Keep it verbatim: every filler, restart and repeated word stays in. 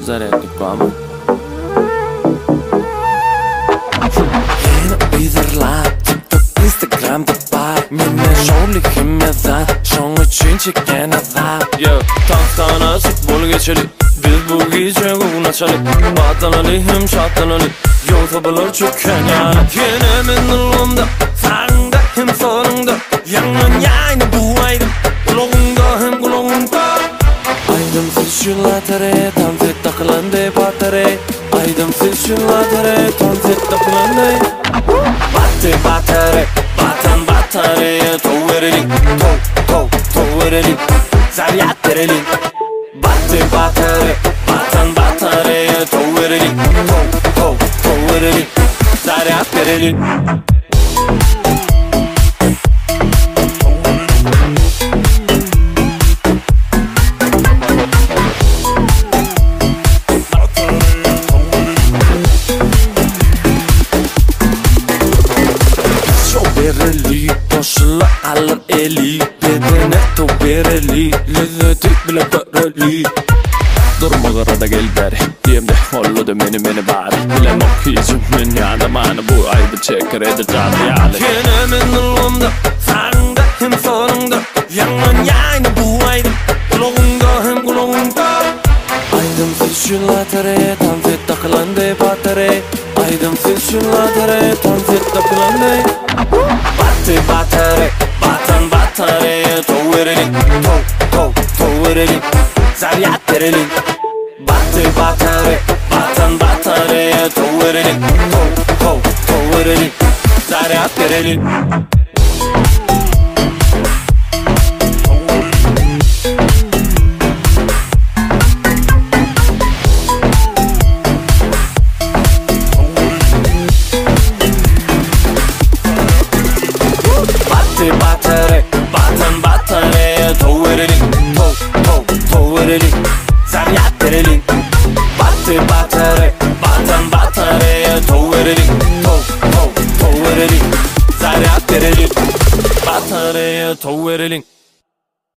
Зарядник мама. Yeni bildirler TikTok, Instagram'da var. Mine şovlik himmeler Şoň üçin çeken azar. Yo, tahtana süt bol geçeli. Biz bu gece uğnaşalı. Batanalı hem şatanalı. Yol tabalar çöken yana. Yine men ılımda sağında hem solunda. Yanın yayını bu aydım. Kulağında hem kulağında. Aydım fışıla tere tam fit takılandı batare. Aydım fışıla tere tam fit takılandı. Battı batare, batan batare. Tow verelim, tow, tow, tow verelim. Zaryat verelim. Battı batare, batan batare. Tow verelim, tow, tow, tow verelim. Zaryat verelim. Bereli, boşla alır eli. Bedene to bereli, lezzeti bile bereli. Durma arada gel beri, diyemde holladı meni meni bari. Bilen okuyucumun yanında bana bu ayıbı çeker eder canlı yâli. Yine men ılımda, sağında hem solunda. Yanın yayını bu aydım, kulağında hem kulağında. Aydım fışıla tere, tam fit takılandı batare. Aydım fışıla tere, tam fit takılandı. Battı batare, batan batare. Tow verelim, tow, tow, tow verelim. Zaryat verelim. Battı batare, batan batare. Tow verelim, tow, tow, tow verelim. Zaryat verelim. Battı batare, batan batare. Tow verelim, tow, tow, tow verelim. Zaryat verelim. Battı batare, batan batare. Tow verelim, tow, tow, tow verelim. Zaryat verelim. Batareye tow verelim.